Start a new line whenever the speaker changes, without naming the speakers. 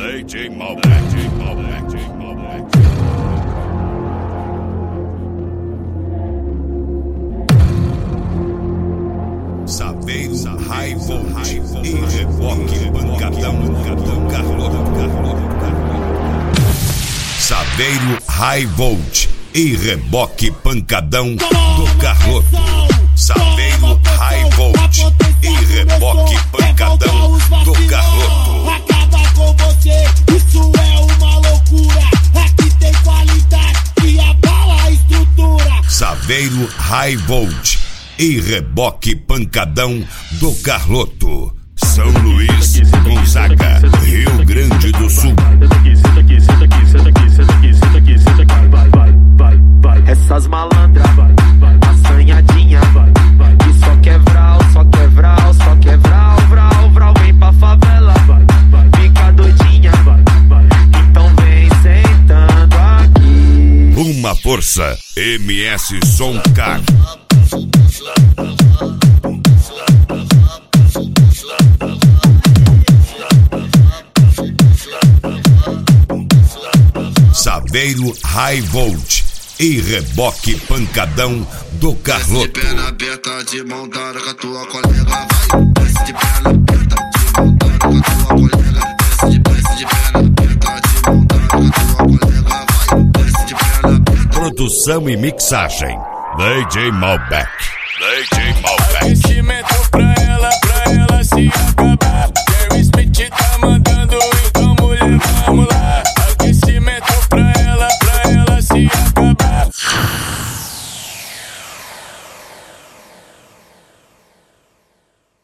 DJ Malbec. Saveiro, High Volt e reboque pancadão do Carloto. Saveiro, High Volt e reboque pancadão do Carloto. Saveiro, High Volt e reboque pancadão do Carloto.
Acaba com você, isso é uma loucura. Aqui tem qualidade que abala a estrutura.
Saveiro, High Volt e reboque pancadão do Carloto. São Luís, Gonzaga, Rio Grande do Sul.
Essas malandras, assanhadinha, que só quer vral, vral, vem pra favela, fica doidinha, então vem sentando aqui.
Uma força, MS Som Car. Saveiro, High Volt e reboque pancadão do Carloto.
Desce de perna aberta, de mão dada com a tua colega, vai. Desce de perna aberta, de mão dada com a tua colega. Desce de perna aberta, de mão dada com a tua colega, vai. Desce de perna aberta.
Produção e mixagem, DJ Malbec.